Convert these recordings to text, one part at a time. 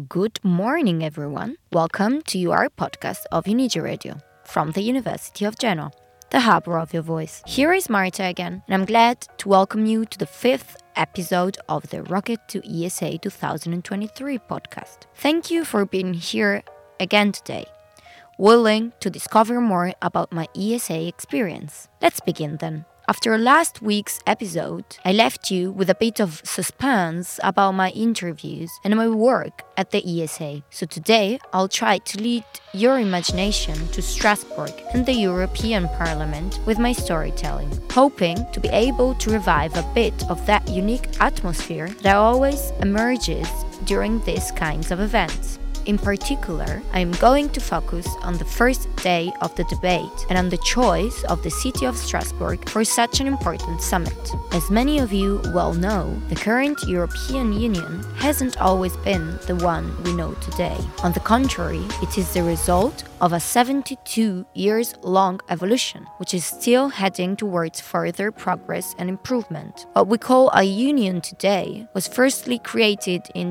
Good morning, everyone. Welcome to your podcast of Unigi Radio from the University of Genoa, the harbor of your voice. Here is Marta again, and I'm glad to welcome you to the 5th episode of the Rocket to ESA 2023 podcast. Thank you for being here again today, willing to discover more about my ESA experience. Let's begin then. After last week's episode, I left you with a bit of suspense about my interviews and my work at the ESA. So today, I'll try to lead your imagination to Strasbourg and the European Parliament with my storytelling, hoping to be able to revive a bit of that unique atmosphere that always emerges during these kinds of events. In particular, I am going to focus on the first day of the debate and on the choice of the city of Strasbourg for such an important summit. As many of you well know, the current European Union hasn't always been the one we know today. On the contrary, it is the result of a 72-years-long evolution, which is still heading towards further progress and improvement. What we call a union today was firstly created in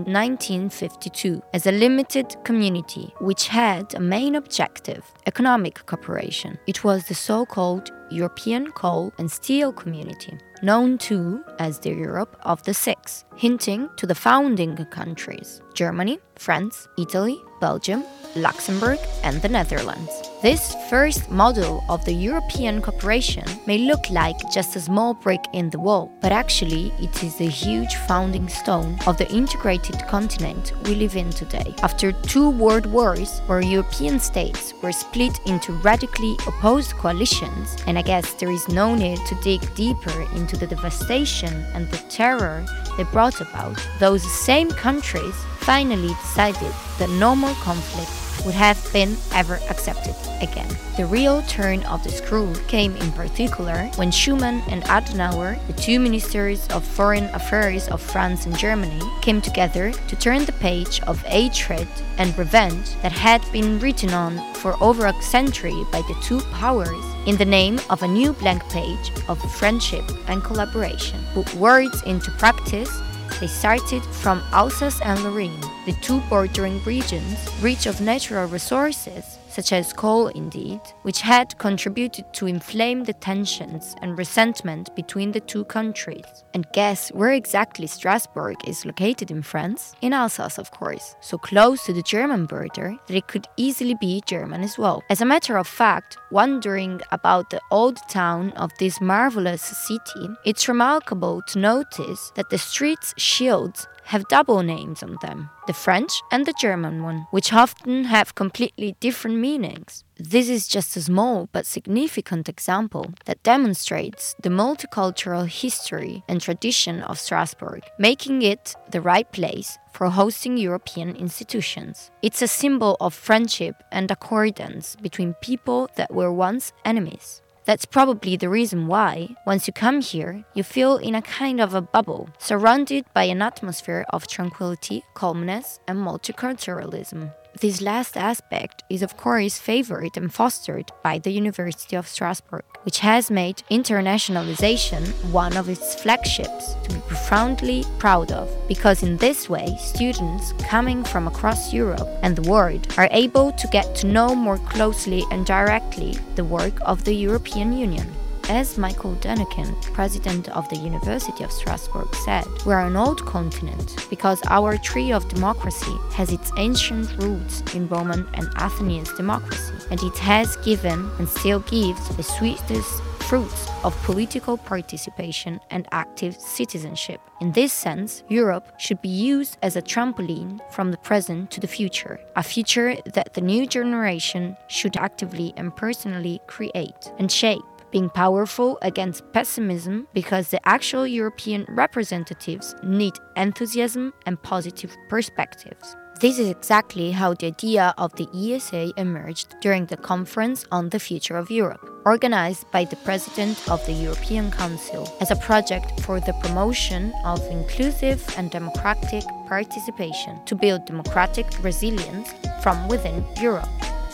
1952 as a limited community which had a main objective, economic cooperation. It was the so-called European Coal and Steel Community, known too as the Europe of the Six, hinting to the founding countries, Germany, France, Italy, Belgium, Luxembourg, and the Netherlands. This first model of the European cooperation may look like just a small brick in the wall, but actually it is the huge founding stone of the integrated continent we live in today. After 2 world wars, where European states were split into radically opposed coalitions, and I guess there is no need to dig deeper into the devastation and the terror they brought about, those same countries finally decided that no more conflict would have been ever accepted again. The real turn of the screw came in particular when Schuman and Adenauer, the 2 ministers of foreign affairs of France and Germany, came together to turn the page of hatred and revenge that had been written on for over a century by the 2 powers in the name of a new blank page of friendship and collaboration. Put words into practice, they started from Alsace and Lorraine, the 2 bordering regions, rich of natural resources, such as coal indeed, which had contributed to inflame the tensions and resentment between the 2 countries. And guess where exactly Strasbourg is located in France? In Alsace, of course, so close to the German border that it could easily be German as well. As a matter of fact, wandering about the old town of this marvelous city, it's remarkable to notice that the streets' shields have double names on them, the French and the German one, which often have completely different meanings. This is just a small but significant example that demonstrates the multicultural history and tradition of Strasbourg, making it the right place for hosting European institutions. It's a symbol of friendship and accordance between people that were once enemies. That's probably the reason why, once you come here, you feel in a kind of a bubble, surrounded by an atmosphere of tranquility, calmness, and multiculturalism. This last aspect is of course favored and fostered by the University of Strasbourg, which has made internationalization one of its flagships to be profoundly proud of, because in this way students coming from across Europe and the world are able to get to know more closely and directly the work of the European Union. As Michael Dunican, president of the University of Strasbourg, said, we are an old continent because our tree of democracy has its ancient roots in Roman and Athenian democracy, and it has given and still gives the sweetest fruits of political participation and active citizenship. In this sense, Europe should be used as a trampoline from the present to the future, a future that the new generation should actively and personally create and shape, being powerful against pessimism because the actual European representatives need enthusiasm and positive perspectives. This is exactly how the idea of the ESA emerged during the Conference on the Future of Europe, organized by the President of the European Council as a project for the promotion of inclusive and democratic participation to build democratic resilience from within Europe.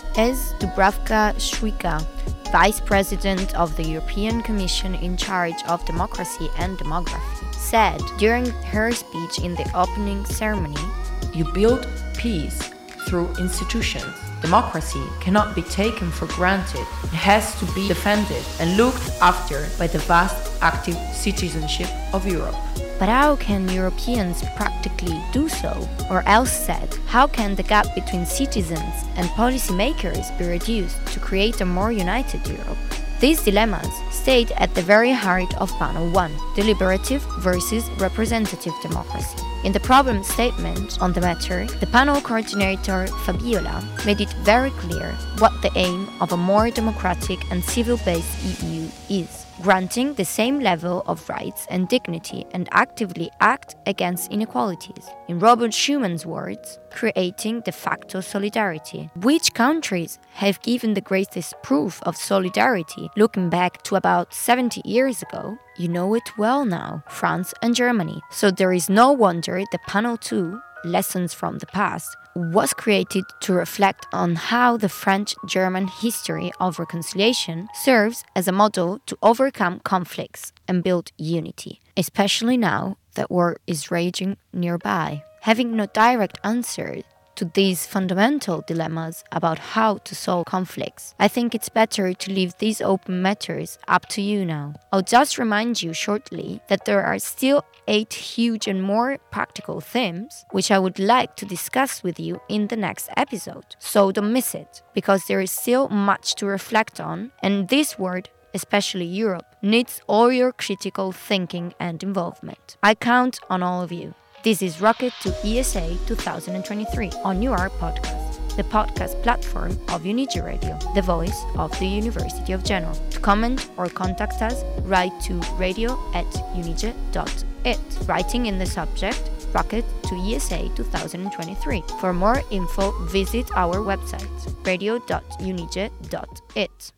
As Dubravka Šuica, Vice President of the European Commission in charge of democracy and demography, said during her speech in the opening ceremony, You build peace through institutions. Democracy cannot be taken for granted. It has to be defended and looked after by the vast active citizenship of Europe. But how can Europeans practically do so? Or else said, how can the gap between citizens and policymakers be reduced to create a more united Europe? These dilemmas stayed at the very heart of Panel 1, deliberative versus representative democracy. In the problem statement on the matter, the panel coordinator Fabiola made it very clear what the aim of a more democratic and civil-based EU is: granting the same level of rights and dignity and actively act against inequalities. In Robert Schumann's words, creating de facto solidarity. Which countries have given the greatest proof of solidarity looking back to about 70 years ago? You know it well now, France and Germany. So there is no wonder the Panel 2, Lessons from the Past, was created to reflect on how the French-German history of reconciliation serves as a model to overcome conflicts and build unity, especially now that war is raging nearby. Having no direct answer to these fundamental dilemmas about how to solve conflicts, I think it's better to leave these open matters up to you now. I'll just remind you shortly that there are still 8 huge and more practical themes which I would like to discuss with you in the next episode. So don't miss it, because there is still much to reflect on, and this world, especially Europe, needs all your critical thinking and involvement. I count on all of you. This is Rocket to ESA 2023 on UR Podcast, the podcast platform of Unige Radio, the voice of the University of Genoa. To comment or contact us, write to radio@unige.it, writing in the subject Rocket to ESA 2023. For more info, visit our website, radio.unige.it.